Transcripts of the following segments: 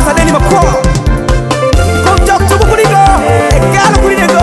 sadeni makwa. Come talk to Bukurigo. Galo Kurigo.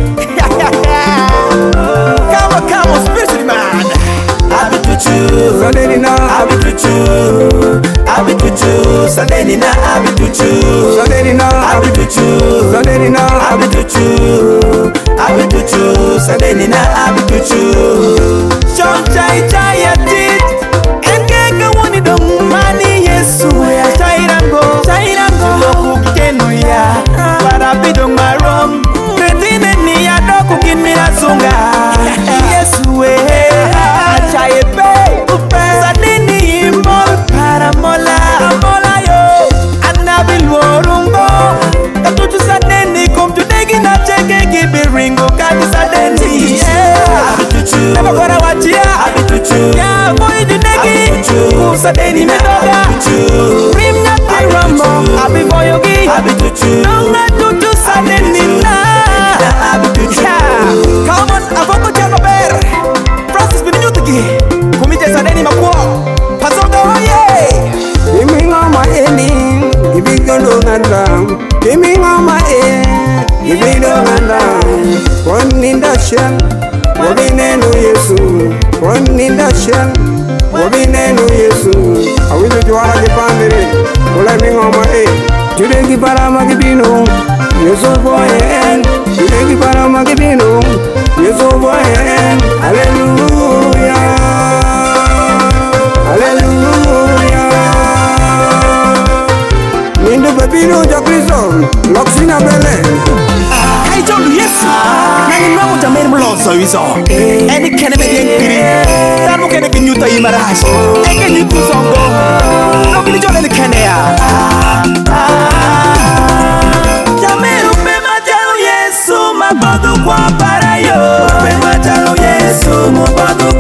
Come on, spiritual man. I'll be with you. Sadeni na. I'll be with you. I'll be with you. Sadeni na. I'll be with you. Sadeni na. I'll be with you. Sadeni na. I'll be with you. I'll be with you. Sadeni na. I'll be with you. John Chai Chai Atit. Engega woni do mani Yesu ya Chairango. Chairango. Loku kenu ya. Para bidong marom. Kretine ni ya doku kinmira sunga. Yesu we. Achaye pe. Sadeni imbol para mola. Mola yo. Anabil worungo. Katutu sadeni kum tudegi na cheke kibiringo. Kati sadeni. Never gonna watch ya. Yeah, boy, the negi. Sadeni medoga. Rim nyati rambo. Abi boyogi. Nonga tutu sadeni na. Come on, avoko jano ber. Francis Binyutuki. Kumite sadeni makwo. Pasonga hoye. Giving on my ending, giving on the giving on my end, giving on the one in the shell, one in the Yesu, one in the shell, one in the Yesu. I will do all the family, living on my end. Today, the Paramagibino, Yesu boy, and today, the Paramagibino, Yesu boy, and hallelujah, hallelujah. Nindo Babino Jackson, Loxina Belen. Hey, John, yes. Nani mwangu jameni mlozo hizo. Eni kene medi ngiri. Tamu kene kinyuta imarash. Eke nyiku zongo. Nokili jole ni kene ya. Jameru pema jalo Yesu mabodu kwa para yo. Pema jalo Yesu mabodu